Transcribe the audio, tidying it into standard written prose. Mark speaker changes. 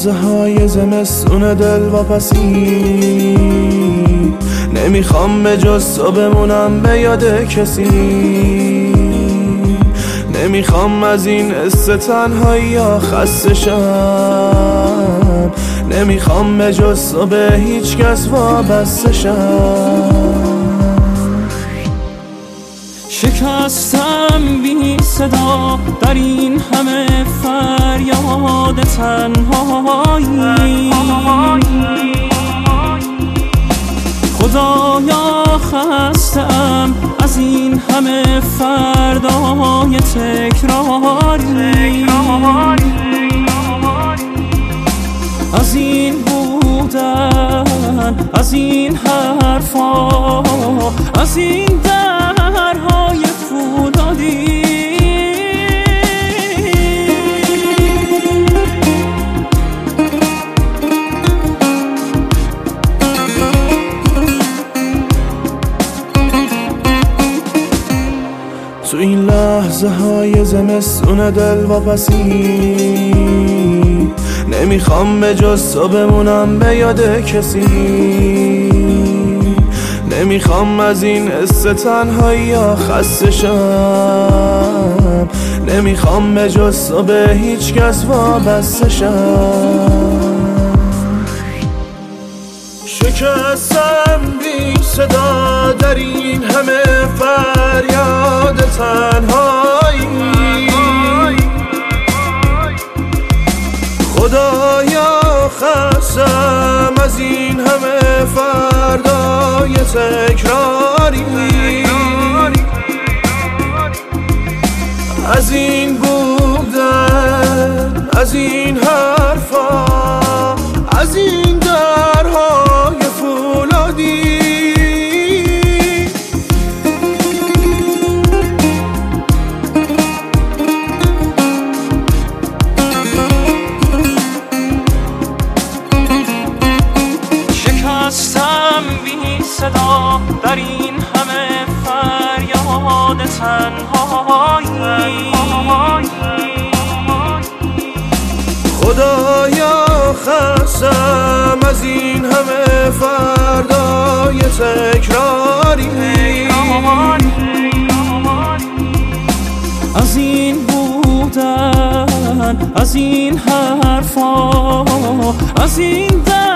Speaker 1: لحظه های زمستون دلواپسی، نمیخوام به جز تو بمونم به یاد کسی، نمیخوام از این حس تنهایی یا خسته شم، نمیخوام به جز تو به هیچ کس وابسته شم.
Speaker 2: شکستم بی صدا در این همه فریاد تنهایی، خدایا خستم از این همه فردای تکراری، از این بودن، از این حرفا، از این درهای فولادی.
Speaker 1: تو این لحظه های زمستون دلواپسی، نمیخوام به جز تو بمونم به یاد کسی، نمیخوام از این حس تنهایی یا خسته شم، نمیخوام به جز تو به هیچ کس وابسته شم. شکستم بی صدا در این همه فریاد تنهایی، خدایا خستم از این همه فردای تکراری، از این بودن، از این حرفا، از این درهای فولادی.
Speaker 2: شکستم بی صدا در این همه فریاد تنهایی،
Speaker 1: خدایا خستم از این همه فردای تکراری،
Speaker 2: از این بودن، از این حرفا، از این